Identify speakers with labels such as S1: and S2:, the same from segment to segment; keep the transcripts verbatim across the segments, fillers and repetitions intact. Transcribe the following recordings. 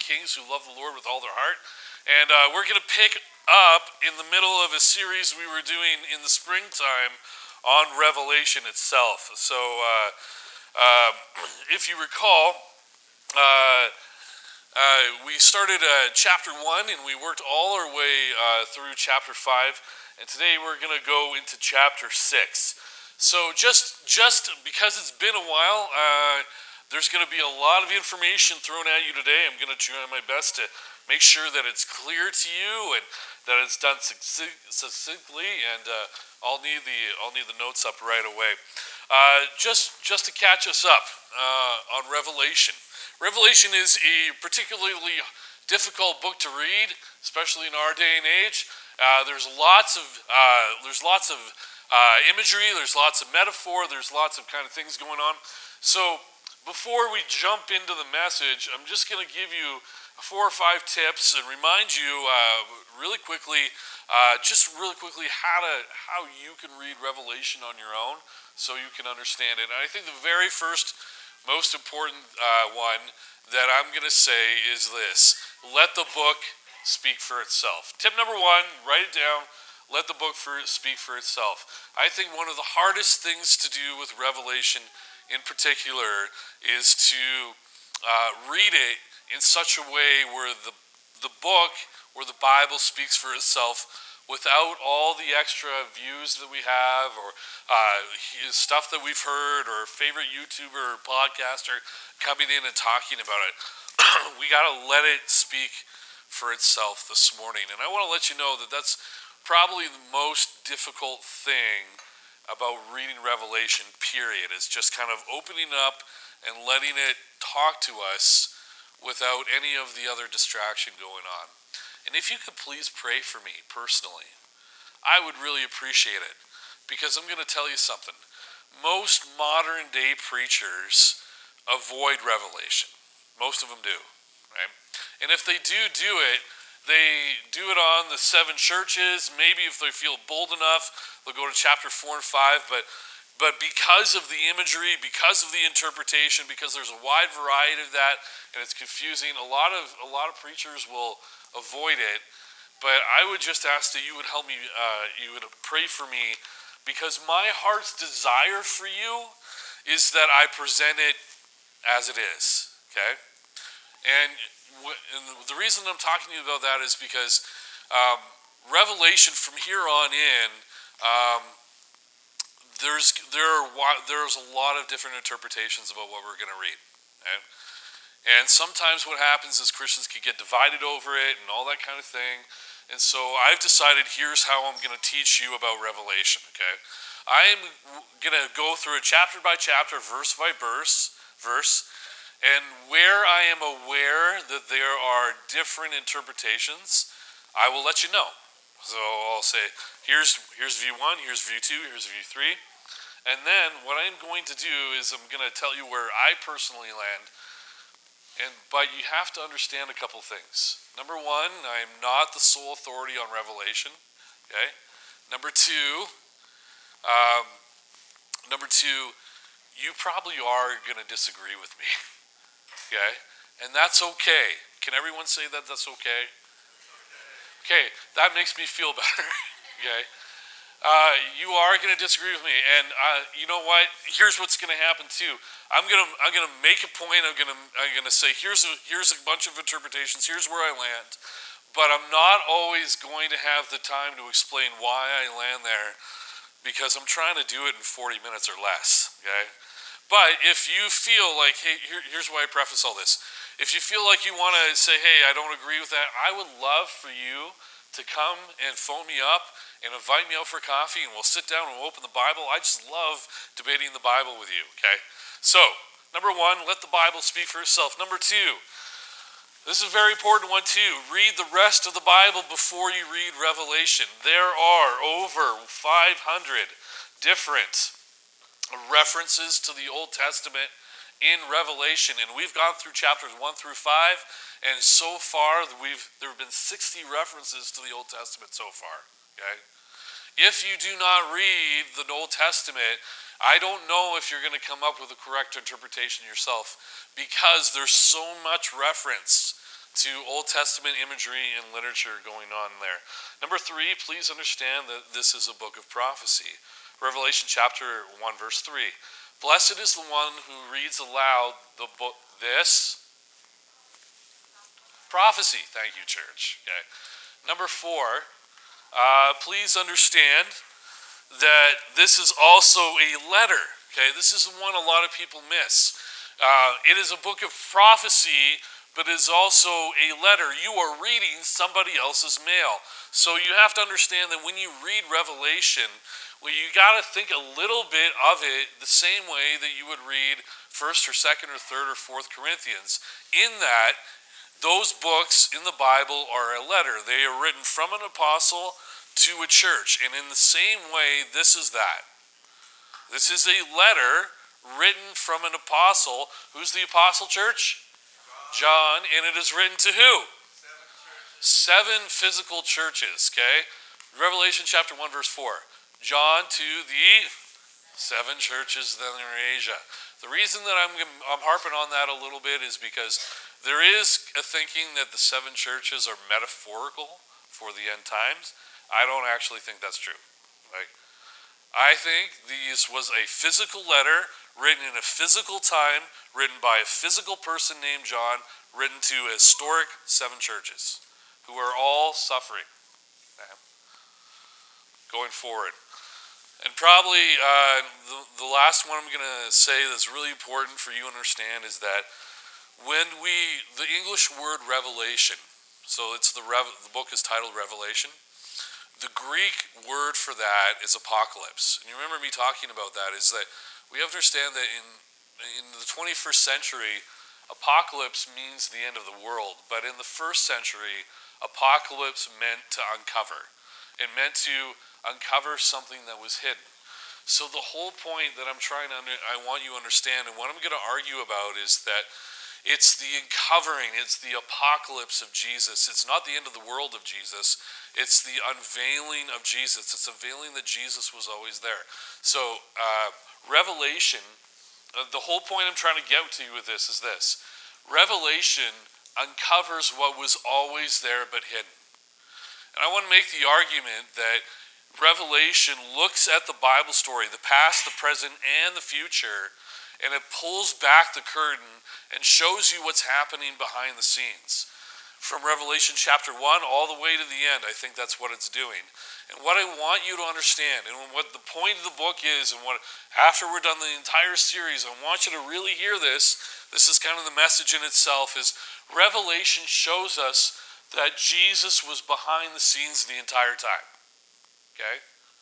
S1: kings who love the Lord with all their heart. And uh, we're going to pick up in the middle of a series we were doing in the springtime on Revelation itself. So uh, uh, if you recall, uh, uh, we started uh, chapter one and we worked all our way uh, through chapter five. And today we're going to go into chapter six. So just just because it's been a while, uh, there's going to be a lot of information thrown at you today. I'm going to try my best to make sure that it's clear to you and that it's done succinctly. And uh, I'll need the I'll need the notes up right away. Uh, just just to catch us up uh, on Revelation. Revelation is a particularly difficult book to read, especially in our day and age. Uh, there's lots of uh, there's lots of uh, imagery. There's lots of metaphor. There's lots of kind of things going on. So before we jump into the message, I'm just going to give you four or five tips and remind you uh, really quickly, uh, just really quickly, how to how you can read Revelation on your own, so you can understand it. And I think the very first, most important uh, one that I'm going to say is this: let the book speak for itself. Tip number one, write it down. Let the book for, speak for itself. I think one of the hardest things to do with Revelation in particular is to uh, read it in such a way where the the book, where the Bible speaks for itself without all the extra views that we have or uh, stuff that we've heard or favorite YouTuber or podcaster coming in and talking about it. We got to let it speak for itself this morning. And I want to let you know that that's probably the most difficult thing about reading Revelation, period, is just kind of opening up and letting it talk to us without any of the other distraction going on. And if you could please pray for me personally, I would really appreciate it, because I'm going to tell you something. Most modern day preachers avoid Revelation. Most of them do, right? And if they do do it, they do it on the seven churches. Maybe if they feel bold enough, they'll go to chapter four and five. But but because of the imagery, because of the interpretation, because there's a wide variety of that, and it's confusing, a lot of a lot of preachers will avoid it. But I would just ask that you would help me, uh, you would pray for me, because my heart's desire for you is that I present it as it is, okay? And, w- and the reason I'm talking to you about that is because um, Revelation from here on in, um, there's there are there's a lot of different interpretations about what we're going to read, okay? And sometimes what happens is Christians can get divided over it and all that kind of thing. And so I've decided here's how I'm going to teach you about Revelation, okay? I'm going to go through it chapter by chapter, verse by verse, verse, and where I am aware that there are different interpretations, I will let you know. So I'll say, here's here's view one, here's view two, here's view three. And then what I'm going to do is I'm going to tell you where I personally land. And but you have to understand a couple things. Number one, I'm not the sole authority on Revelation. Okay. Number two, um, number two, you probably are going to disagree with me. Okay, and that's okay. Can everyone say that that's okay? Okay, that makes me feel better. Okay. Uh, you are going to disagree with me, and uh, you know what? Here's what's going to happen too. I'm going to I'm going to make a point. I'm going to I'm going to say here's a, here's a bunch of interpretations. Here's where I land, but I'm not always going to have the time to explain why I land there, because I'm trying to do it in forty minutes or less. Okay, but if you feel like, hey, here, here's why I preface all this. If you feel like you want to say, hey, I don't agree with that, I would love for you to come and phone me up and invite me out for coffee, and we'll sit down and we'll open the Bible. I just love debating the Bible with you, okay? So, number one, let the Bible speak for itself. Number two, this is a very important one too. Read the rest of the Bible before you read Revelation. There are over five hundred different references to the Old Testament in Revelation, and we've gone through chapters one through five, and so far we've there have been sixty references to the Old Testament so far. Okay, if you do not read the Old Testament, I don't know if you're going to come up with a correct interpretation yourself, because there's so much reference to Old Testament imagery and literature going on there. Number three, please understand that this is a book of prophecy. Revelation chapter one, verse three. Blessed is the one who reads aloud the book, this prophecy. Thank you, church. Okay. Number four, uh, please understand that this is also a letter. Okay, this is one a lot of people miss. Uh, it is a book of prophecy, but it is also a letter. You are reading somebody else's mail. So you have to understand that when you read Revelation, well, you got to think a little bit of it the same way that you would read first or second or third or fourth Corinthians, in that those books in the Bible are a letter. They are written from an apostle to a church. And in the same way, this is that. This is a letter written from an apostle. Who's the apostle, church? John. And it is written to who? Seven, Seven physical churches, okay? Revelation chapter one, verse four. John to the seven churches that are in Asia. The reason that I'm, I'm harping on that a little bit is because there is a thinking that the seven churches are metaphorical for the end times. I don't actually think that's true. Like, I think this was a physical letter written in a physical time, written by a physical person named John, written to historic seven churches who are all suffering. Okay? Going forward. And probably uh, the, the last one I'm going to say that's really important for you to understand is that when we, the English word revelation, so it's the, rev, the book is titled Revelation, the Greek word for that is apocalypse. And you remember me talking about that, is that we have to understand that in, in the twenty-first century, apocalypse means the end of the world. But in the first century, apocalypse meant to uncover. It meant to uncover something that was hidden. So the whole point that I'm trying to, under, I want you to understand, and what I'm going to argue about is that it's the uncovering, it's the apocalypse of Jesus. It's not the end of the world of Jesus. It's the unveiling of Jesus. It's unveiling that Jesus was always there. So uh, Revelation, uh, the whole point I'm trying to get to you with this is this. Revelation uncovers what was always there but hidden. And I want to make the argument that Revelation looks at the Bible story, the past, the present, and the future, and it pulls back the curtain and shows you what's happening behind the scenes. From Revelation chapter one all the way to the end, I think that's what it's doing. And what I want you to understand, and what the point of the book is, and what after we're done the entire series, I want you to really hear this. This is kind of the message in itself, is Revelation shows us that Jesus was behind the scenes the entire time. Okay?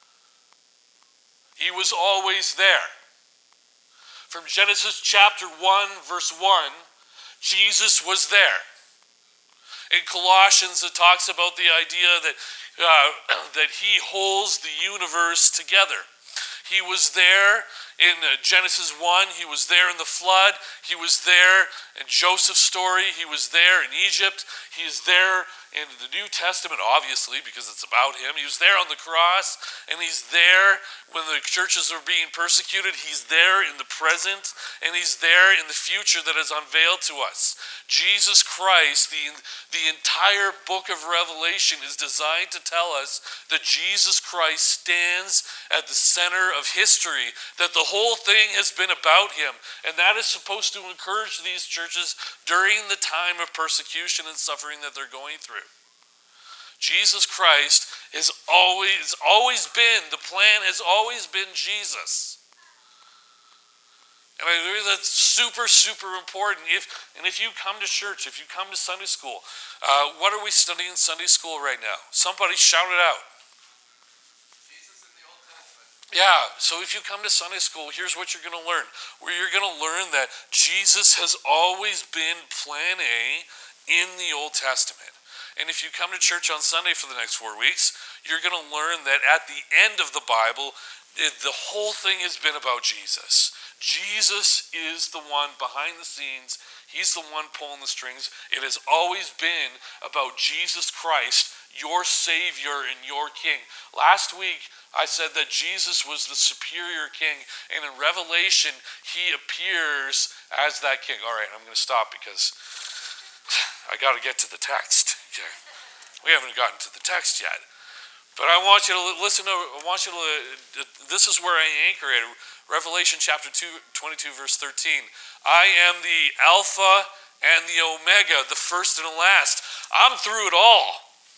S1: He was always there. From Genesis chapter one, verse one, Jesus was there. In Colossians, it talks about the idea that, uh, that he holds the universe together. He was there in Genesis one. He was there in the flood. He was there in Joseph's story. He was there in Egypt. He is there in the New Testament, obviously, because it's about him. He was there on the cross, and he's there when the churches are being persecuted. He's there in the present, and he's there in the future that is unveiled to us. Jesus Christ, the, the entire book of Revelation is designed to tell us that Jesus Christ stands at the center of history, that the whole thing has been about him, and that is supposed to encourage these churches during the time of persecution and suffering that they're going through. Jesus Christ has always, always been, the plan has always been Jesus. And I think that's super, super important. If, and if you come to church, if you come to Sunday school, uh, what are we studying in Sunday school right now? Somebody shout it out.
S2: Jesus in the Old Testament.
S1: Yeah, so if you come to Sunday school, here's what you're going to learn. Where you're going to learn that Jesus has always been plan A in the Old Testament. And if you come to church on Sunday for the next four weeks, you're going to learn that at the end of the Bible, it, the whole thing has been about Jesus. Jesus is the one behind the scenes. He's the one pulling the strings. It has always been about Jesus Christ, your Savior and your King. Last week, I said that Jesus was the superior King, and in Revelation, he appears as that King. All right, I'm going to stop because I got to get to the text. Okay, we haven't gotten to the text yet, but I want you to listen to. I want you to. This is where I anchor it. Revelation chapter two, twenty-two, verse thirteen. I am the Alpha and the Omega, the first and the last. I'm through it all.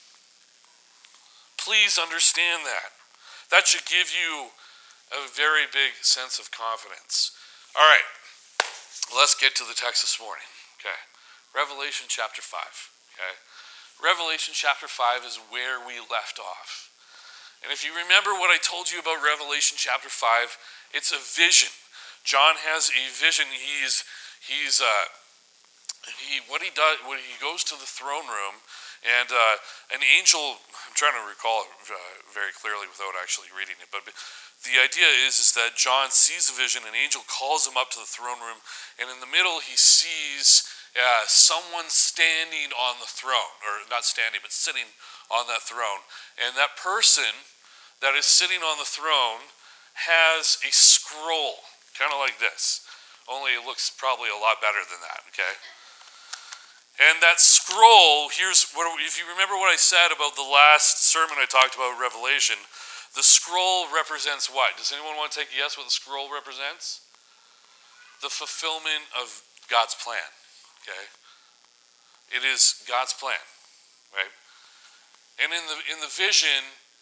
S1: Please understand that. That should give you a very big sense of confidence. All right, let's get to the text this morning. Okay, Revelation chapter five. Okay, Revelation chapter five is where we left off. And if you remember what I told you about Revelation chapter five, it's a vision. John has a vision. He's he's uh, he what he does when he goes to the throne room, and uh, an angel. I'm trying to recall it uh, very clearly without actually reading it, but the idea is is that John sees a vision. An angel calls him up to the throne room, and in the middle he sees Uh, someone standing on the throne, or not standing, but sitting on that throne. And that person that is sitting on the throne has a scroll, kind of like this, only it looks probably a lot better than that, okay? And that scroll, here's what, if you remember what I said about the last sermon I talked about Revelation, the scroll represents what? Does anyone want to take a guess what the scroll represents? The fulfillment of God's plan. Okay, it is God's plan, right? And in the in the vision,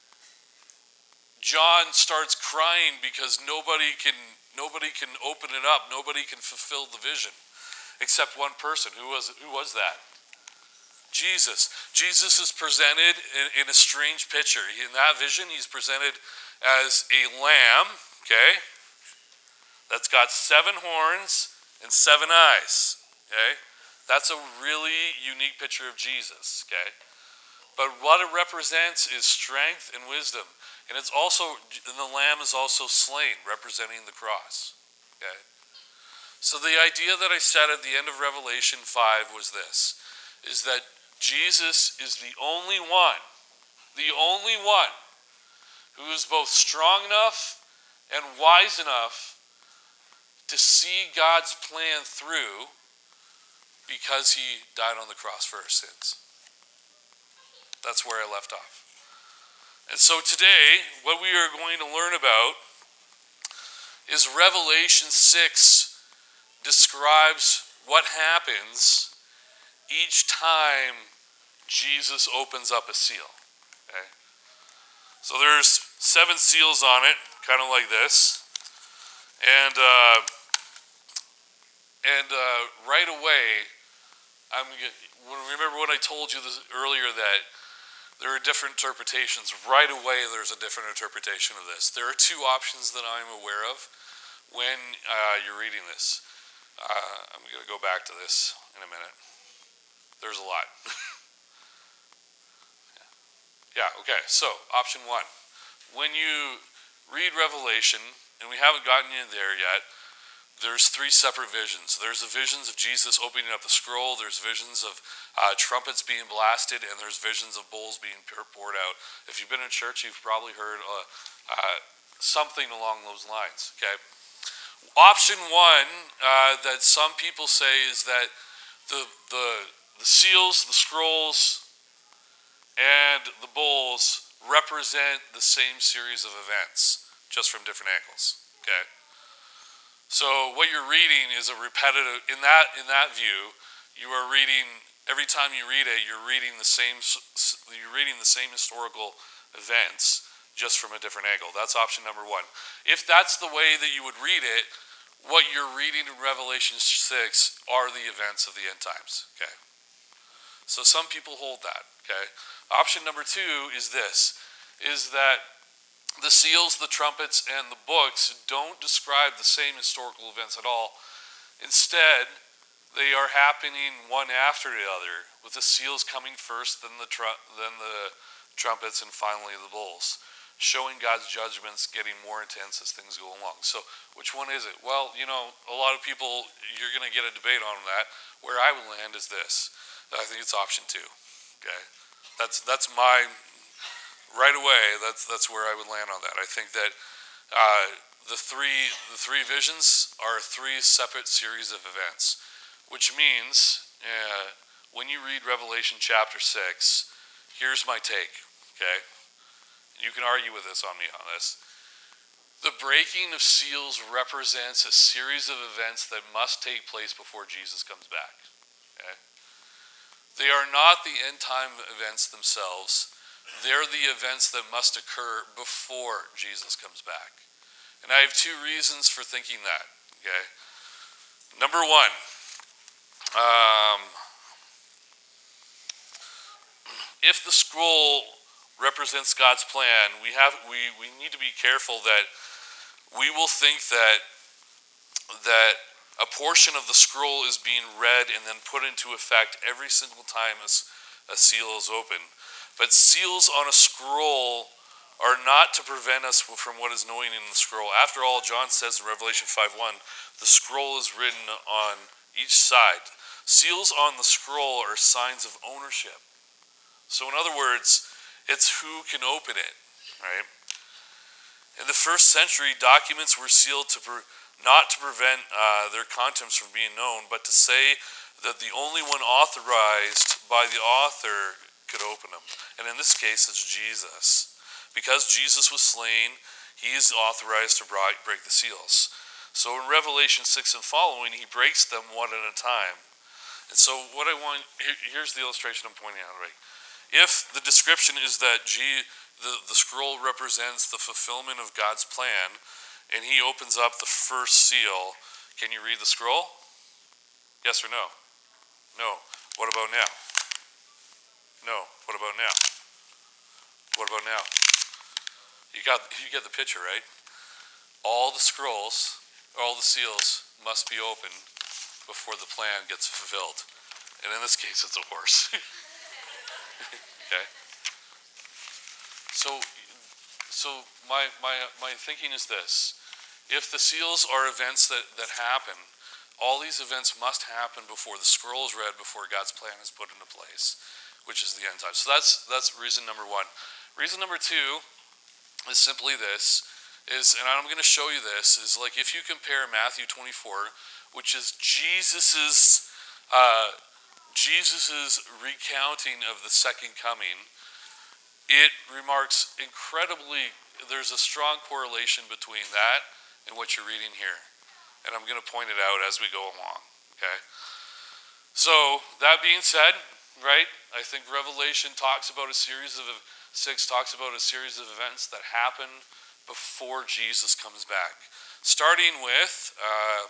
S1: John starts crying because nobody can nobody can open it up, nobody can fulfill the vision, except one person. Who was who was that? Jesus. Jesus is presented in, in a strange picture. In that vision, he's presented as a lamb. Okay, that's got seven horns and seven eyes. Okay. That's a really unique picture of Jesus, okay? But what it represents is strength and wisdom. And it's also, and the lamb is also slain, representing the cross, okay? So the idea that I said at the end of Revelation five was this, is that Jesus is the only one, the only one who is both strong enough and wise enough to see God's plan through, because he died on the cross for our sins. That's where I left off. And so today, what we are going to learn about is Revelation six describes what happens each time Jesus opens up a seal. Okay? So there's seven seals on it, kind of like this. And uh, and uh, right away, I'm remember when I told you this earlier that there are different interpretations. Right away, there's a different interpretation of this. There are two options that I'm aware of when uh, you're reading this. Uh, I'm going to go back to this in a minute. There's a lot. yeah. yeah, okay. So, option one. When you read Revelation, and we haven't gotten in there yet, there's three separate visions. There's the visions of Jesus opening up the scroll. There's visions of uh, trumpets being blasted, and there's visions of bowls being poured out. If you've been in church, you've probably heard uh, uh, something along those lines. Okay. Option one uh, that some people say is that the the the seals, the scrolls, and the bowls represent the same series of events, just from different angles. Okay. So what you're reading is a repetitive, in that in that view, you are reading, every time you read it, you're reading the same you're reading the same historical events, just from a different angle. That's option number one. If that's the way that you would read it, what you're reading in Revelation six are the events of the end times. Okay. So some people hold that. Okay. Option number two is this, is that the seals, the trumpets, and the books don't describe the same historical events at all. Instead, they are happening one after the other, with the seals coming first, then the tru- then the trumpets, and finally the bowls, showing God's judgments getting more intense as things go along. So which one is it? Well, you know, a lot of people, you're going to get a debate on that. Where I would land is this. I think it's option two. Okay, that's that's my... Right away, that's that's where I would land on that. I think that uh, the three the three visions are three separate series of events, which means uh, when you read Revelation chapter six, here's my take, okay? You can argue with this on me on this. The breaking of seals represents a series of events that must take place before Jesus comes back, okay? They are not the end time events themselves. They're the events that must occur before Jesus comes back. And I have two reasons for thinking that, okay? Number one, um, if the scroll represents God's plan, we have we, we need to be careful that we will think that that a portion of the scroll is being read and then put into effect every single time a, a seal is open. But seals on a scroll are not to prevent us from what is knowing in the scroll. After all, John says in Revelation five one, the scroll is written on each side. Seals on the scroll are signs of ownership. So in other words, it's who can open it, right? In the first century, documents were sealed to pre- not to prevent uh, their contents from being known, but to say that the only one authorized by the author could open them. And in this case, it's Jesus. Because Jesus was slain, he is authorized to break the seals. So in Revelation six and following, he breaks them one at a time. And so what I want, here, here's the illustration I'm pointing out, right? If the description is that G, the, the scroll represents the fulfillment of God's plan, and he opens up the first seal, can you read the scroll? Yes or no? No. What about now? No. What about now? What about now? You got you get the picture, right? All the scrolls, all the seals must be open before the plan gets fulfilled. And in this case, it's a horse. Okay. So, so my my my thinking is this: if the seals are events that, that happen, all these events must happen before the scroll is read, before God's plan is put into place, which is the end time. So that's that's reason number one. Reason number two is simply this: is, and I'm going to show you this, is like if you compare Matthew twenty-four, which is Jesus's. Uh, Jesus' recounting of the second coming, it remarks incredibly, there's a strong correlation between that and what you're reading here. And I'm going to point it out as we go along, okay? So, that being said, right, I think Revelation talks about a series of, six talks about a series of events that happen before Jesus comes back. Starting with, uh,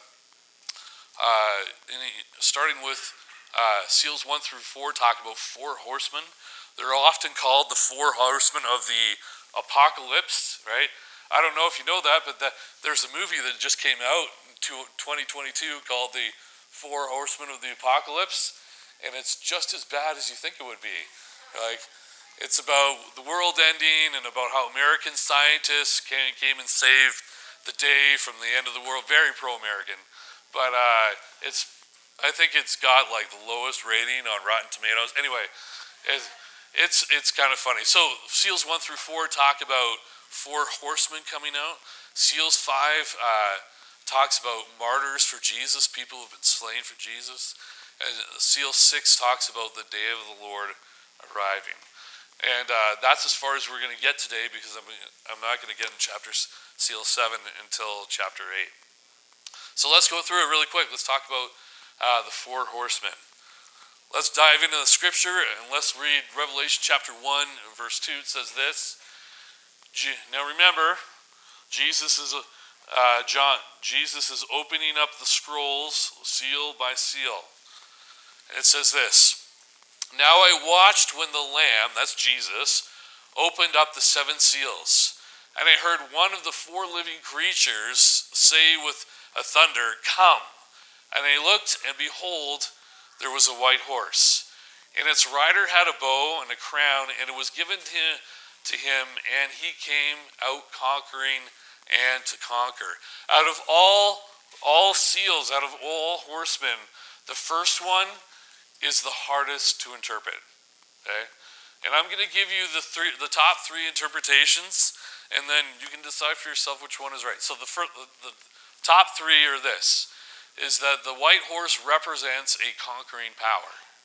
S1: uh, in, starting with, Uh, seals one through four talk about four horsemen. They're often called the four horsemen of the apocalypse, right? I don't know if you know that, but that, there's a movie that just came out in twenty twenty-two called the Four Horsemen of the Apocalypse, and it's just as bad as you think it would be. Like, it's about the world ending and about how American scientists came, came and saved the day from the end of the world. Very pro-American, but uh, it's I think it's got like the lowest rating on Rotten Tomatoes. Anyway, it's it's, it's kind of funny. So seals one through four talk about four horsemen coming out. Seals five uh, talks about martyrs for Jesus, people who have been slain for Jesus. And seal six talks about the day of the Lord arriving. And uh, that's as far as we're going to get today, because I'm I'm not going to get in chapter seal seven until chapter eight. So let's go through it really quick. Let's talk about Uh, the four horsemen. Let's dive into the scripture and let's read Revelation chapter one, verse two. It says this. Now remember, Jesus is uh, John. Jesus is opening up the scrolls, seal by seal. And it says this. Now I watched when the Lamb, that's Jesus, opened up the seven seals. And I heard one of the four living creatures say with a thunder, "Come." And I looked, and behold, there was a white horse. And its rider had a bow and a crown, and it was given to, to him, and he came out conquering and to conquer. Out of all, all seals, out of all horsemen, the first one is the hardest to interpret. Okay? And I'm going to give you the three, the top three interpretations, and then you can decide for yourself which one is right. So the, first, the, the top three are this. Is that the white horse represents a conquering power,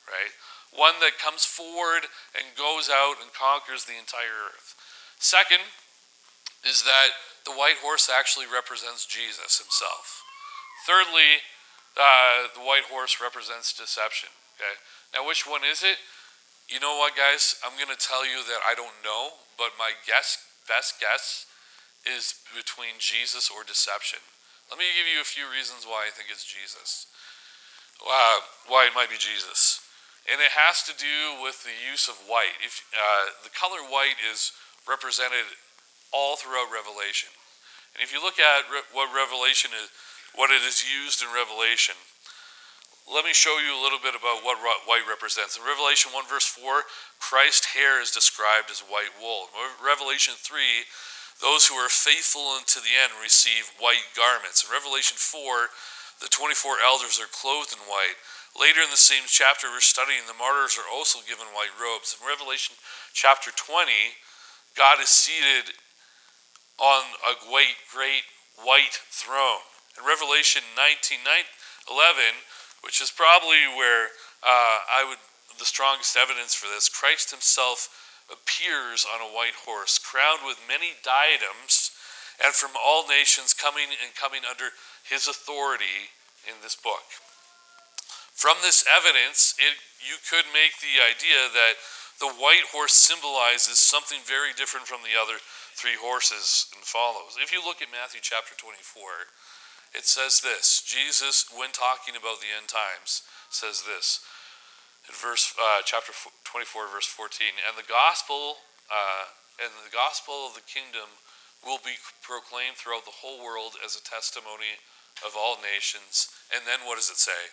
S1: right? One that comes forward and goes out and conquers the entire earth. Second is that the white horse actually represents Jesus himself. Thirdly, uh, the white horse represents deception. Okay, now which one is it? You know what, guys? I'm going to tell you that I don't know, but my guess, best guess is between Jesus or deception. Let me give you a few reasons why I think it's Jesus. Uh, why it might be Jesus. And it has to do with the use of white. If uh, the color white is represented all throughout Revelation. And if you look at re- what Revelation is, what it is used in Revelation, let me show you a little bit about what white represents. In Revelation one verse four, Christ's hair is described as white wool. In Revelation three, those who are faithful unto the end receive white garments. In Revelation four, the twenty-four elders are clothed in white. Later in the same chapter we're studying, the martyrs are also given white robes. In Revelation chapter twenty, God is seated on a great, great white throne. In Revelation nineteen, eleven, which is probably where uh, I would, the strongest evidence for this, Christ himself appears on a white horse, crowned with many diadems, and from all nations coming and coming under his authority in this book. From this evidence, it, you could make the idea that the white horse symbolizes something very different from the other three horses and follows. If you look at Matthew chapter twenty-four, it says this. Jesus, when talking about the end times, says this in verse uh, chapter twenty-four, verse fourteen. And the gospel, uh, and the gospel of the kingdom will be proclaimed throughout the whole world as a testimony of all nations. And then what does it say?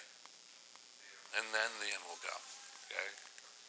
S1: And then the end will come. Okay.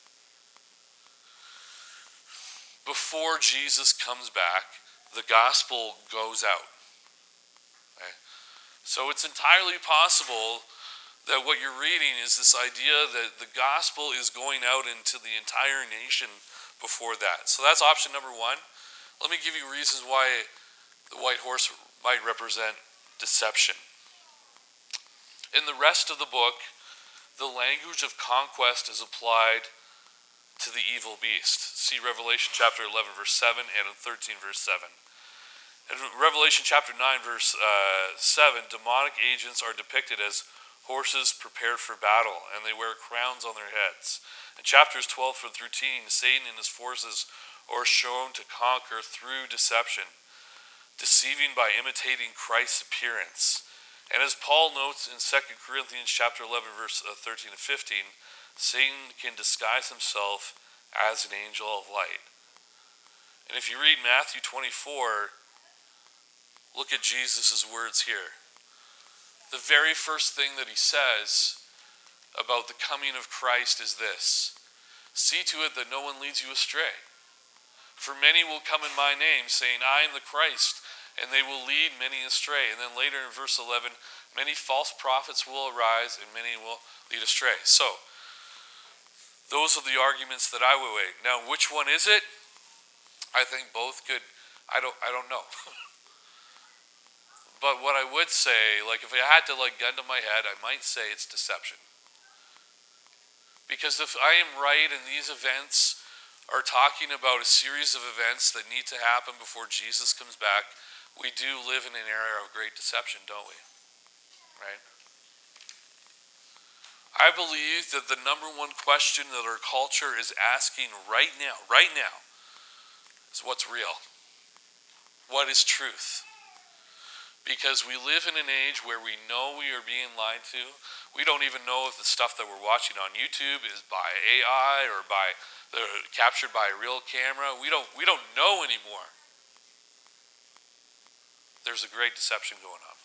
S1: Before Jesus comes back, the gospel goes out. Okay. So it's entirely possible that what you're reading is this idea that the gospel is going out into the entire nation before that. So that's option number one. Let me give you reasons why the white horse might represent deception. In the rest of the book, the language of conquest is applied to the evil beast. See Revelation chapter eleven, verse seven, and thirteen, verse seven. In Revelation chapter nine, verse uh, seven, demonic agents are depicted as horses prepared for battle, and they wear crowns on their heads. In chapters twelve through thirteen, Satan and his forces are shown to conquer through deception, deceiving by imitating Christ's appearance. And as Paul notes in Second Corinthians chapter eleven, verse thirteen and fifteen, Satan can disguise himself as an angel of light. And if you read Matthew twenty-four, look at Jesus' words here. The very first thing that he says about the coming of Christ is this: see to it that no one leads you astray. For many will come in my name, saying, I am the Christ, and they will lead many astray. And then later in verse eleven, many false prophets will arise, and many will lead astray. So, those are the arguments that I would weigh. Now, which one is it? I think both could, I don't, I don't know. But what I would say, like if I had to like gun to my head, I might say it's deception. Because if I am right and these events are talking about a series of events that need to happen before Jesus comes back, we do live in an era of great deception, don't we? Right? I believe that the number one question that our culture is asking right now, right now, is what's real? What is truth? Because we live in an age where we know we are being lied to. We don't even know if the stuff that we're watching on YouTube is by A I or by the, captured by a real camera. We don't, we don't know anymore. There's a great deception going on.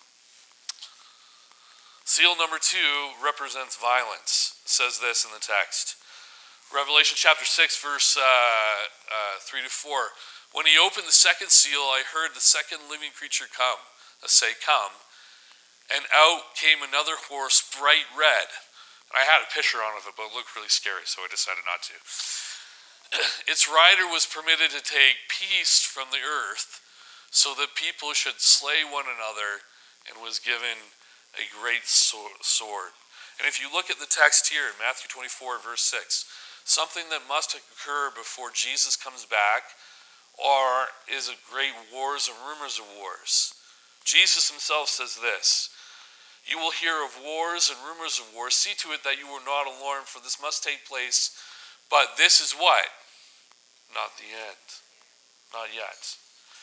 S1: Seal number two represents violence. It says this in the text. Revelation chapter six, verse uh, uh, three to four. When he opened the second seal, I heard the second living creature come. Say, come, and out came another horse, bright red. And I had a picture on of it, but it looked really scary, so I decided not to. Its rider was permitted to take peace from the earth, so that people should slay one another, and was given a great sword. And if you look at the text here in Matthew twenty-four, verse six, something that must occur before Jesus comes back or is a great wars and rumors of wars. Jesus himself says this, "You will hear of wars and rumors of wars. See to it that you are not alarmed, for this must take place. But this is what? Not the end. Not yet."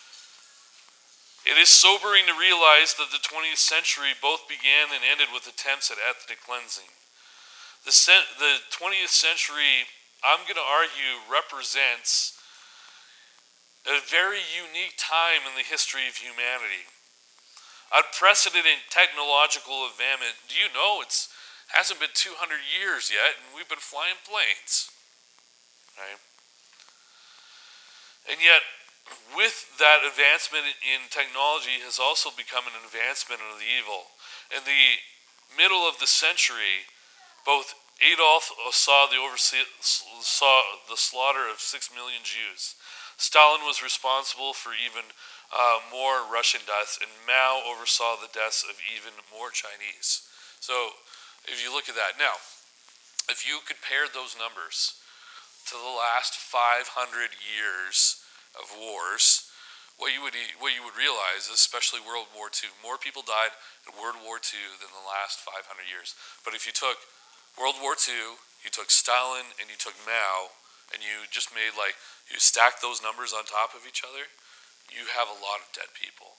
S1: It is sobering to realize that the twentieth century both began and ended with attempts at ethnic cleansing. The, cent- the twentieth century, I'm going to argue, represents a very unique time in the history of humanity. Unprecedented technological advancement. Do you know it's hasn't been two hundred years yet, and we've been flying planes, right? And yet, with that advancement in technology has also become an advancement of the evil. In the middle of the century, both Adolf saw the oversee, saw the slaughter of six million Jews. Stalin was responsible for even uh, more Russian deaths, and Mao oversaw the deaths of even more Chinese. So, if you look at that now, if you compare those numbers to the last five hundred years of wars, what you would what you would realize, especially World War Two, more people died in World War Two than the last five hundred years. But if you took World War Two, you took Stalin, and you took Mao, and you just made like, you stacked those numbers on top of each other, you have a lot of dead people.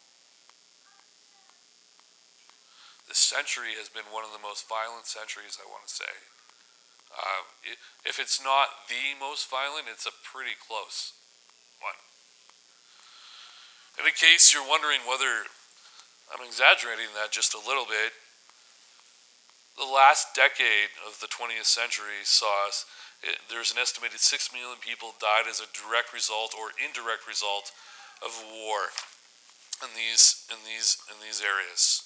S1: This century has been one of the most violent centuries, I want to say. Uh, if it's not the most violent, it's a pretty close one. And in case you're wondering whether I'm exaggerating that just a little bit, the last decade of the twentieth century saw us, it, there's an estimated six million people died as a direct result or indirect result of war in these in these in these areas.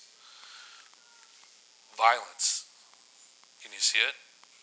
S1: Violence. Can you see it?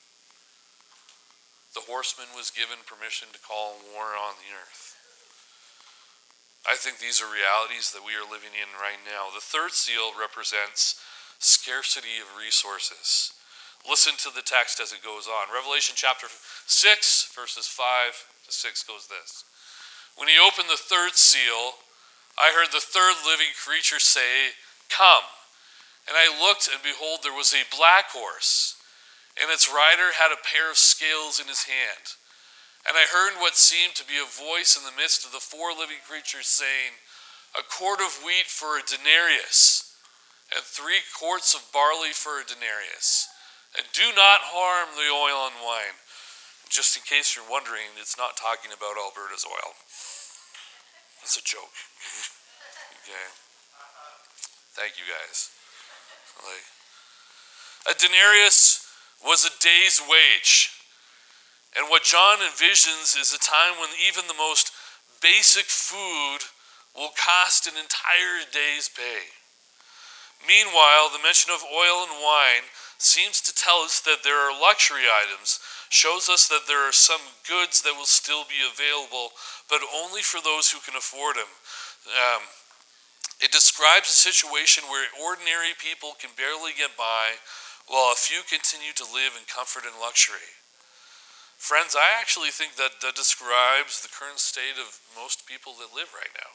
S1: The horseman was given permission to call war on the earth. I think these are realities that we are living in right now. The third seal represents scarcity of resources. Listen to the text as it goes on. Revelation chapter six, verses five to six goes this. "When he opened the third seal, I heard the third living creature say, 'Come.' And I looked, and behold, there was a black horse, and its rider had a pair of scales in his hand. And I heard what seemed to be a voice in the midst of the four living creatures saying, 'A quart of wheat for a denarius, and three quarts of barley for a denarius. And do not harm the oil and wine.'" Just in case you're wondering, it's not talking about Alberta's oil. It's a joke. Okay. Thank you guys. Like, a denarius was a day's wage. And what John envisions is a time when even the most basic food will cost an entire day's pay. Meanwhile, the mention of oil and wine seems to tell us that there are luxury items, shows us that there are some goods that will still be available, but only for those who can afford them. Um, it describes a situation where ordinary people can barely get by, while a few continue to live in comfort and luxury. Friends, I actually think that that describes the current state of most people that live right now.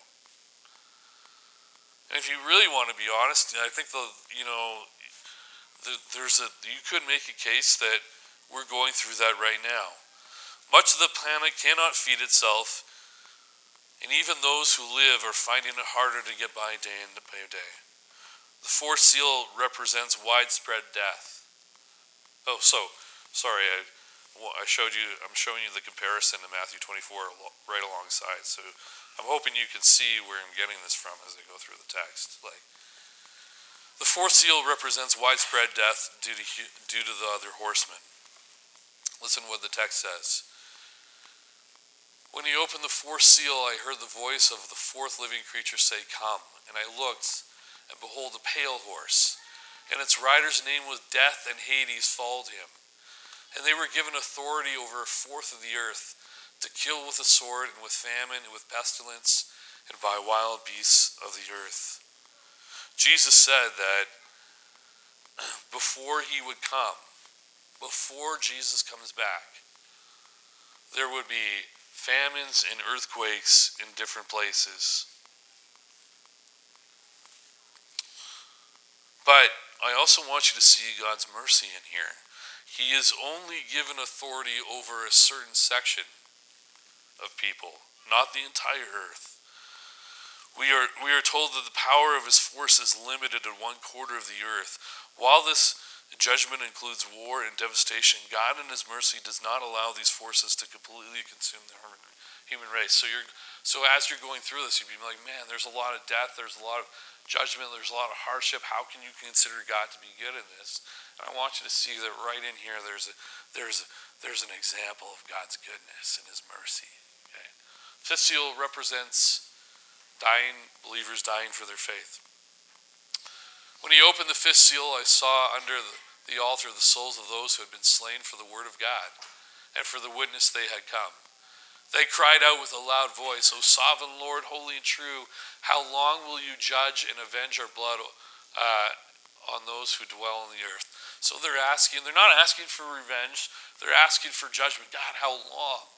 S1: And if you really want to be honest, I think the you know the, there's a you could make a case that we're going through that right now. Much of the planet cannot feed itself, and even those who live are finding it harder to get by day in by day. The fourth seal represents widespread death. Oh, so sorry, I. Well, I showed you, I'm showing you the comparison to Matthew twenty-four right alongside. So I'm hoping you can see where I'm getting this from as I go through the text. Like, the fourth seal represents widespread death due to, due to the other horsemen. Listen what the text says. "When he opened the fourth seal, I heard the voice of the fourth living creature say, 'Come.' And I looked, and behold, a pale horse, and its rider's name was Death, and Hades followed him. And they were given authority over a fourth of the earth to kill with the sword and with famine and with pestilence and by wild beasts of the earth." Jesus said that before he would come, before Jesus comes back, there would be famines and earthquakes in different places. But I also want you to see God's mercy in here. He is only given authority over a certain section of people, not the entire earth. We are we are told that the power of his force is limited to one quarter of the earth. While this judgment includes war and devastation, God in his mercy does not allow these forces to completely consume the human race. So you're so as you're going through this, you'd be like, man, there's a lot of death, there's a lot of judgment, there's a lot of hardship. How can you consider God to be good in this? And I want you to see that right in here there's a there's a, there's an example of God's goodness and his mercy. Okay. Fifth seal represents dying believers dying for their faith. When he opened the fifth seal, I saw under the, the altar the souls of those who had been slain for the word of God and for the witness they had come. They cried out with a loud voice, O sovereign Lord, holy and true, how long will you judge and avenge our blood uh, on those who dwell on the earth? So they're asking, they're not asking for revenge, they're asking for judgment. God, how long?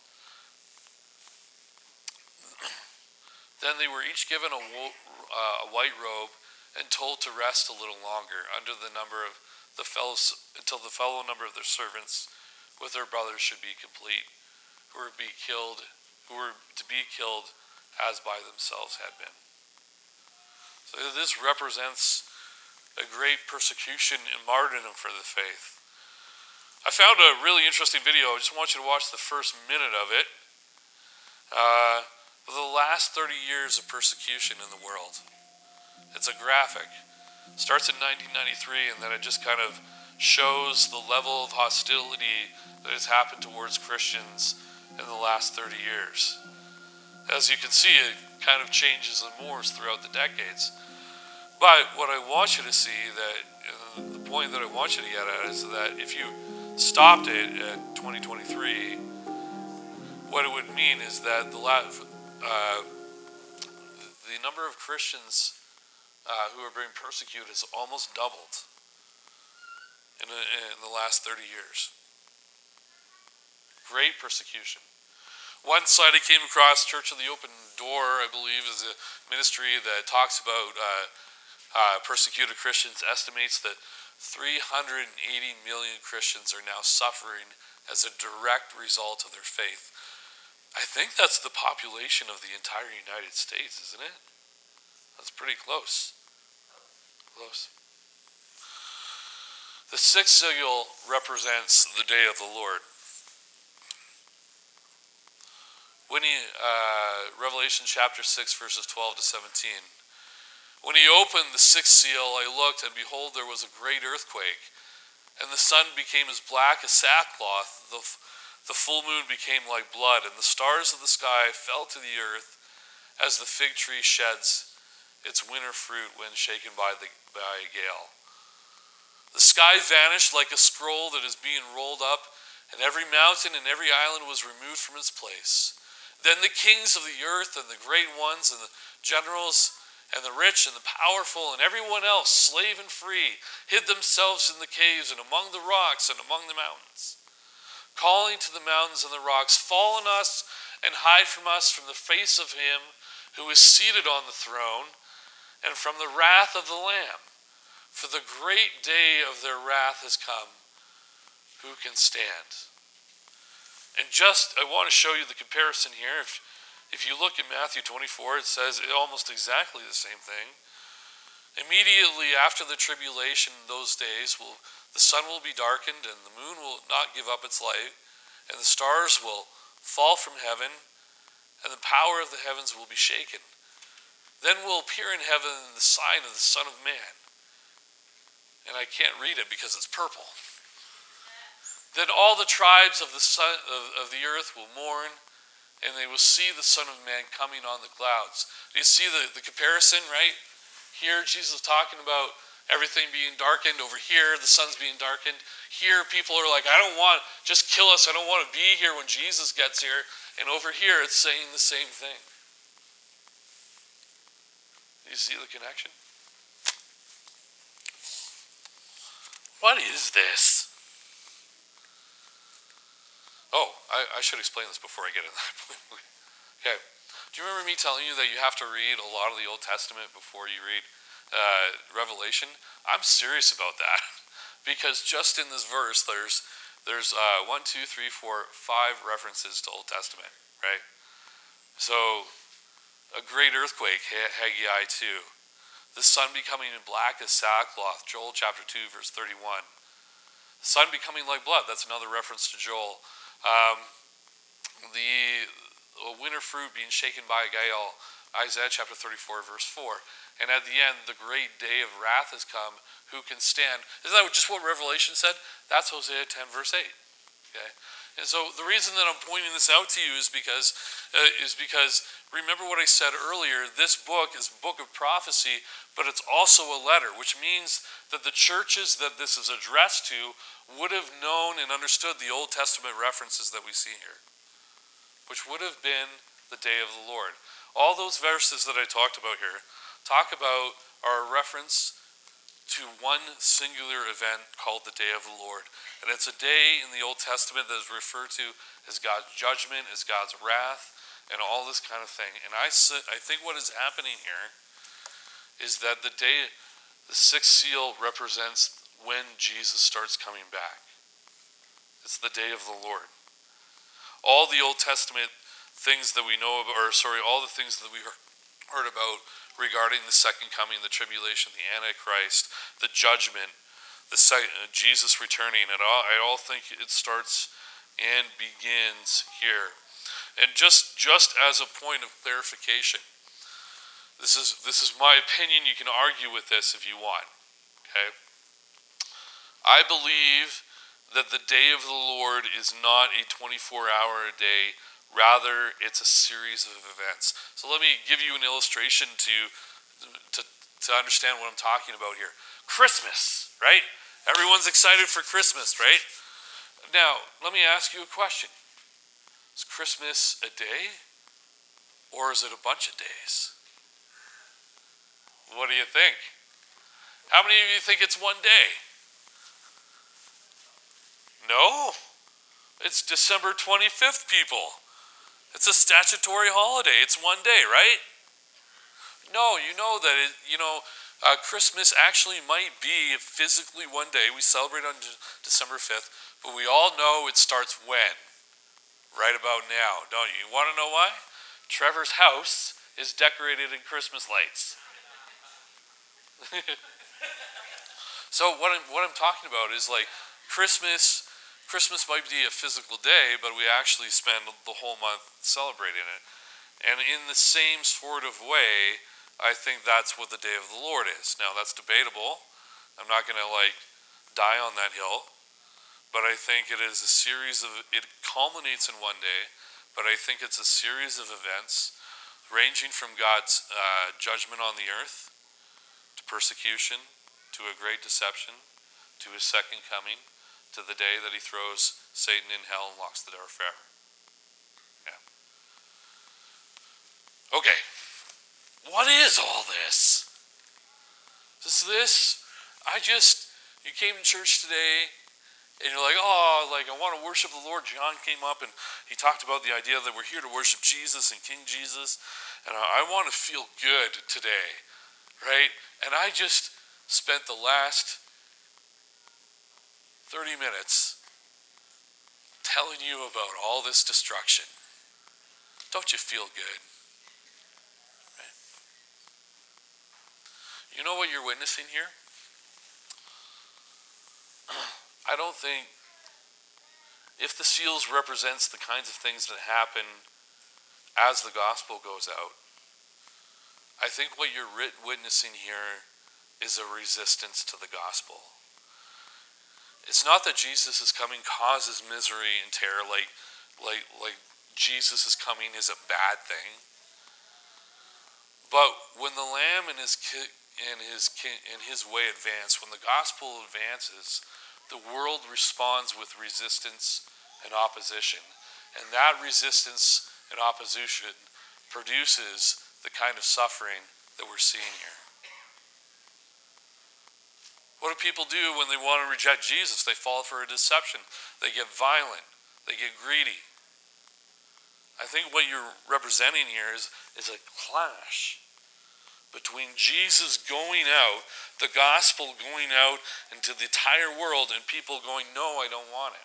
S1: Then they were each given a, wo- uh, a white robe and told to rest a little longer under the number of the fellows until the fellow number of their servants with their brothers should be complete, who were be killed, who were to be killed as by themselves had been. So this represents a great persecution and martyrdom for the faith. I found a really interesting video. I just want you to watch the first minute of it. Uh, the last thirty years of persecution in the world. It's a graphic. It starts in nineteen ninety-three, and then it just kind of shows the level of hostility that has happened towards Christians in the last thirty years. As you can see, it kind of changes and morphs throughout the decades. But what I want you to see, that uh, the point that I want you to get at is that if you stopped it at twenty twenty-three, what it would mean is that the last Uh, the number of Christians uh, who are being persecuted has almost doubled in, a, in the last thirty years. Great persecution. One site I came across, Church of the Open Door, I believe, is a ministry that talks about uh, uh, persecuted Christians, estimates that three hundred eighty million Christians are now suffering as a direct result of their faith. I think that's the population of the entire United States, isn't it? That's pretty close. Close. The sixth seal represents the day of the Lord. When he, uh, Revelation chapter six, verses twelve to seventeen. When he opened the sixth seal, I looked, and behold, there was a great earthquake, and the sun became as black as sackcloth. The The full moon became like blood, and the stars of the sky fell to the earth as the fig tree sheds its winter fruit when shaken by, the, by a gale. The sky vanished like a scroll that is being rolled up, and every mountain and every island was removed from its place. Then the kings of the earth and the great ones and the generals and the rich and the powerful and everyone else, slave and free, hid themselves in the caves and among the rocks and among the mountains, calling to the mountains and the rocks, fall on us and hide from us from the face of him who is seated on the throne and from the wrath of the Lamb. For the great day of their wrath has come. Who can stand? And just, I want to show you the comparison here. If, if you look at Matthew twenty-four, it says almost exactly the same thing. Immediately after the tribulation in those days, will the sun will be darkened, and the moon will not give up its light, and the stars will fall from heaven, and the power of the heavens will be shaken. Then will appear in heaven the sign of the Son of Man. And I can't read it because it's purple. Then all the tribes of the sun, of, of the earth will mourn, and they will see the Son of Man coming on the clouds. Do you see the, the comparison, right? Here, Jesus is talking about everything being darkened. Over here, the sun's being darkened. Here, people are like, I don't want, just kill us. I don't want to be here when Jesus gets here. And over here, it's saying the same thing. Do you see the connection? What is this? Oh, I, I should explain this before I get in that. Okay. Do you remember me telling you that you have to read a lot of the Old Testament before you read uh, Revelation? I'm serious about that. Because just in this verse, there's there's uh, one, two, three, four, five references to Old Testament, right? So, a great earthquake, Haggai two. The sun becoming in black as sackcloth, Joel chapter two, verse thirty-one. The sun becoming like blood, that's another reference to Joel. Um, the winter fruit being shaken by a gale, Isaiah chapter thirty-four, verse four. And at the end, the great day of wrath has come. Who can stand? Isn't that just what Revelation said? That's Hosea ten, verse eight. Okay? And so the reason that I'm pointing this out to you is because, uh, is because remember what I said earlier, this book is a book of prophecy, but it's also a letter, which means that the churches that this is addressed to would have known and understood the Old Testament references that we see here, which would have been the day of the Lord. All those verses that I talked about here talk about are a reference to one singular event called the day of the Lord. And it's a day in the Old Testament that is referred to as God's judgment, as God's wrath, and all this kind of thing. And I, I think what is happening here is that the day, the sixth seal represents when Jesus starts coming back. It's the day of the Lord. All the Old Testament things that we know about, or sorry, all the things that we heard about regarding the second coming, the tribulation, the Antichrist, the judgment, the second, uh, Jesus returning, and all, I all think it starts and begins here. And just just as a point of clarification, this is this is my opinion. You can argue with this if you want. Okay, I believe that the day of the Lord is not a twenty-four hour a day. Rather, it's a series of events. So let me give you an illustration to, to, to understand what I'm talking about here. Christmas, right? Everyone's excited for Christmas, right? Now, let me ask you a question. Is Christmas a day, or is it a bunch of days? What do you think? How many of you think it's one day? No? It's December twenty-fifth, people. It's a statutory holiday. It's one day, right? No, you know that, it, you know, uh, Christmas actually might be physically one day. We celebrate on De- December fifth, but we all know it starts when? Right about now, don't you? You want to know why? Trevor's house is decorated in Christmas lights. So what I'm, what I'm talking about is like Christmas... Christmas might be a physical day, but we actually spend the whole month celebrating it. And in the same sort of way, I think that's what the day of the Lord is. Now, that's debatable. I'm not going to, like, die on that hill. But I think it is a series of, it culminates in one day, but I think it's a series of events ranging from God's uh, judgment on the earth, to persecution, to a great deception, to his second coming, to the day that he throws Satan in hell and locks the door forever. Yeah. Okay. What is all this? Is this, I just, you came to church today and you're like, oh, like I want to worship the Lord. John came up and he talked about the idea that we're here to worship Jesus and King Jesus. And I, I want to feel good today, right? And I just spent the last thirty minutes telling you about all this destruction. Don't you feel good? Right? You know what you're witnessing here? I don't think, if the seals represents the kinds of things that happen as the gospel goes out, I think what you're witnessing here is a resistance to the gospel. It's not that Jesus is coming causes misery and terror, like, like, like Jesus is coming is a bad thing. But when the Lamb and his and his and his way advance, when the gospel advances, the world responds with resistance and opposition, and that resistance and opposition produces the kind of suffering that we're seeing here. What do people do when they want to reject Jesus? They fall for a deception. They get violent. They get greedy. I think what you're representing here is, is a clash between Jesus going out, the gospel going out into the entire world, and people going, no, I don't want it.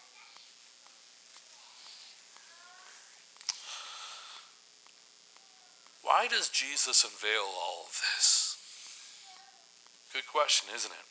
S1: Why does Jesus unveil all of this? Good question, isn't it?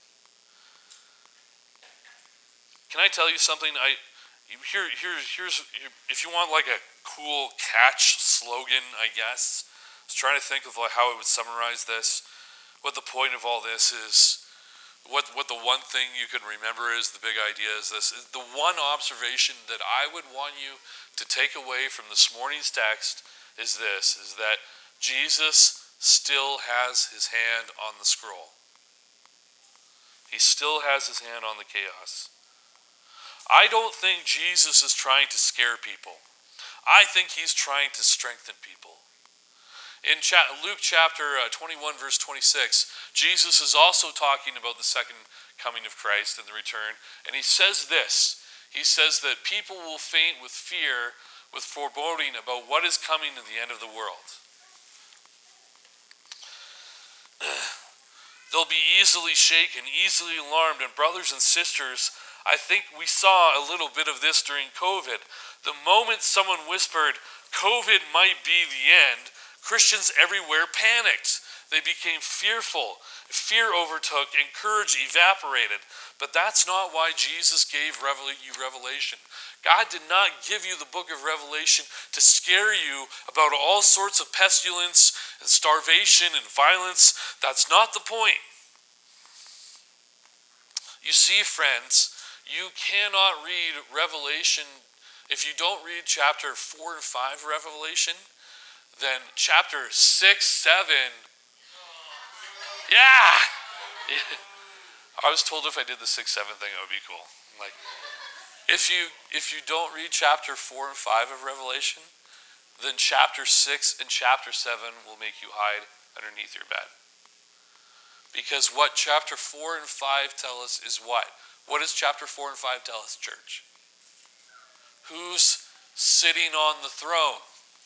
S1: Can I tell you something? I here, here, here's if you want like a cool catch slogan, I guess. I was trying to think of like how I would summarize this. What the point of all this is. What what the one thing you can remember is the big idea is this. The one observation that I would want you to take away from this morning's text is this: is that Jesus still has his hand on the scroll. He still has his hand on the chaos. I don't think Jesus is trying to scare people. I think he's trying to strengthen people. In Luke chapter twenty-one, verse twenty-six, Jesus is also talking about the second coming of Christ and the return. And he says this. He says that people will faint with fear, with foreboding about what is coming in the end of the world. They'll be easily shaken, easily alarmed. And brothers and sisters, I think we saw a little bit of this during COVID. The moment someone whispered, COVID might be the end, Christians everywhere panicked. They became fearful. Fear overtook and courage evaporated. But that's not why Jesus gave you Revelation. God did not give you the book of Revelation to scare you about all sorts of pestilence and starvation and violence. That's not the point. You see, friends, you cannot read Revelation. If you don't read chapter four and five of Revelation, then chapter six, seven, yeah. yeah. I was told if I did the six, seven thing, it would be cool. Like, if you if you don't read chapter four and five of Revelation, then chapter six and chapter seven will make you hide underneath your bed. Because what chapter four and five tell us is what? What does chapter four and five tell us, church? Who's sitting on the throne?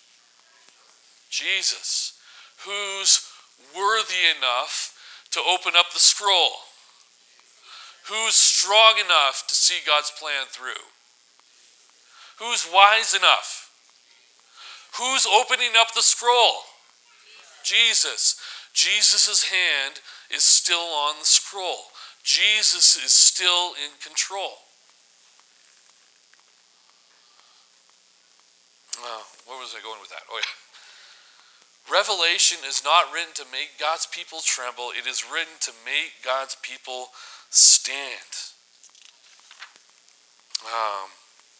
S1: Jesus. Who's worthy enough to open up the scroll? Who's strong enough to see God's plan through? Who's wise enough? Who's opening up the scroll? Jesus. Jesus' hand is still on the scroll. Jesus is still in control. Oh, where was I going with that? Oh, yeah. Revelation is not written to make God's people tremble. It is written to make God's people stand. Um,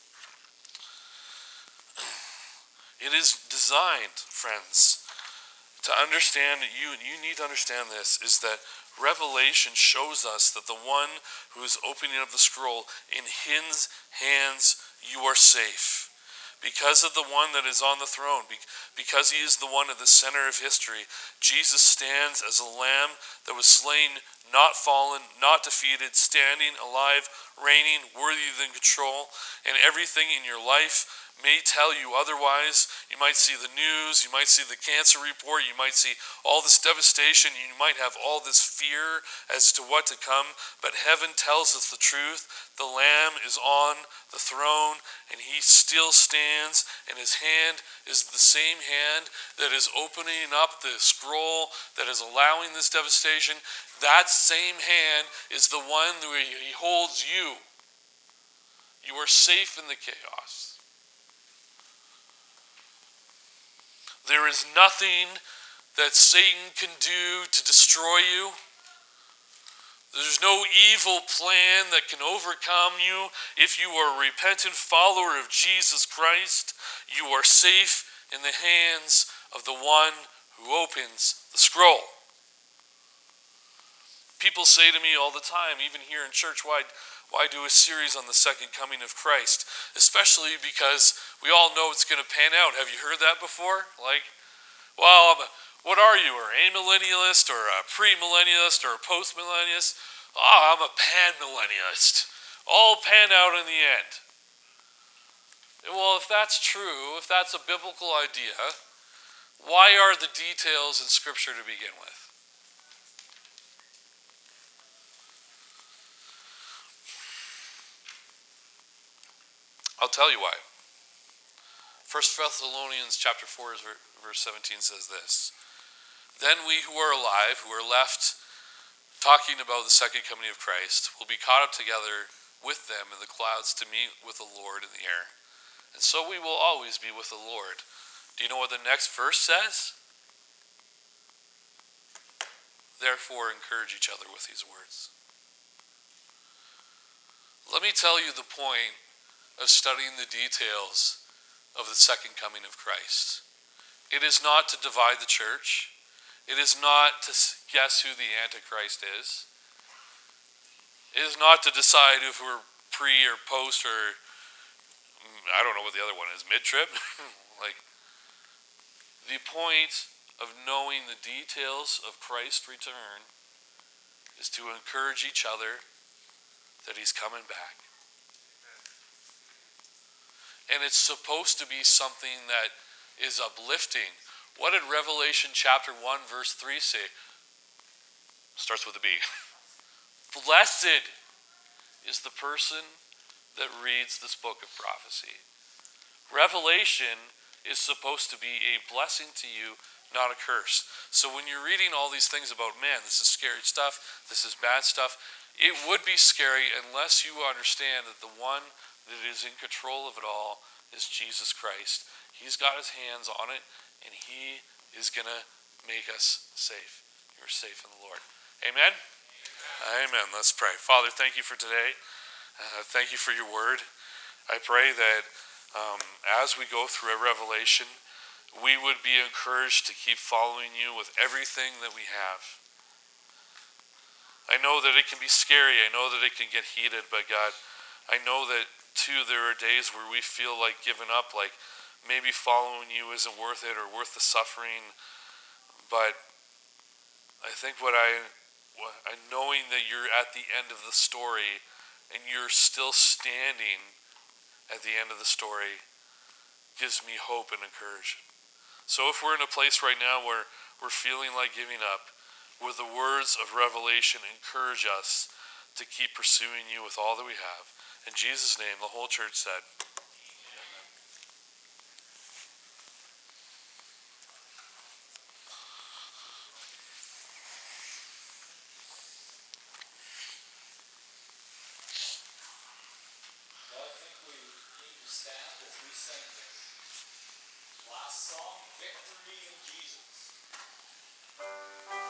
S1: it is designed, friends, to understand, you, you need to understand this, is that Revelation shows us that the one who is opening up the scroll, in his hands you are safe. Because of the one that is on the throne, because he is the one at the center of history, Jesus stands as a lamb that was slain, not fallen, not defeated, standing, alive, reigning, worthy than control. And everything in your life may tell you otherwise. You might see the news, you might see the cancer report, you might see all this devastation, you might have all this fear as to what to come, but heaven tells us the truth. The Lamb is on the throne, and he still stands, and his hand is the same hand that is opening up the scroll, that is allowing this devastation. That same hand is the one that he holds you. You are safe in the chaos. There is nothing that Satan can do to destroy you. There's no evil plan that can overcome you. If you are a repentant follower of Jesus Christ, you are safe in the hands of the one who opens the scroll. People say to me all the time, even here in church, why, why do a series on the second coming of Christ? Especially because we all know it's going to pan out. Have you heard that before? Like, well, what are you? Are a millennialist or a pre-millennialist or a post-millennialist? Oh, I'm a pan-millennialist. All pan out in the end. Well, if that's true, if that's a biblical idea, why are the details in Scripture to begin with? I'll tell you why. First Thessalonians chapter four verse seventeen says this. Then we who are alive, who are left talking about the second coming of Christ, will be caught up together with them in the clouds to meet with the Lord in the air. And so we will always be with the Lord. Do you know what the next verse says? Therefore, encourage each other with these words. Let me tell you the point of studying the details of the second coming of Christ. It is not to divide the church. It is not to guess who the Antichrist is. It is not to decide if we're pre or post or, I don't know what the other one is, mid-trib. Like, the point of knowing the details of Christ's return is to encourage each other that he's coming back. And it's supposed to be something that is uplifting. What did Revelation chapter one verse three say? Starts with a B. Blessed is the person that reads this book of prophecy. Revelation is supposed to be a blessing to you, not a curse. So when you're reading all these things about, man, this is scary stuff, this is bad stuff, it would be scary unless you understand that the one that is in control of it all is Jesus Christ. He's got his hands on it, and he is going to make us safe. You're safe in the Lord. Amen? Amen. Amen. Let's pray. Father, thank you for today. Uh, thank you for your word. I pray that um, as we go through a revelation, we would be encouraged to keep following you with everything that we have. I know that it can be scary. I know that it can get heated, but God, I know that too there are days where we feel like giving up, like maybe following you isn't worth it or worth the suffering. But I think what I, what I knowing that you're at the end of the story and you're still standing at the end of the story gives me hope and encouragement. So if we're in a place right now where we're feeling like giving up, with the words of Revelation encourage us to keep pursuing you with all that we have. In Jesus' name, the whole church said,
S3: Well, I think we need to stand as we sing this last song, Victory in Jesus.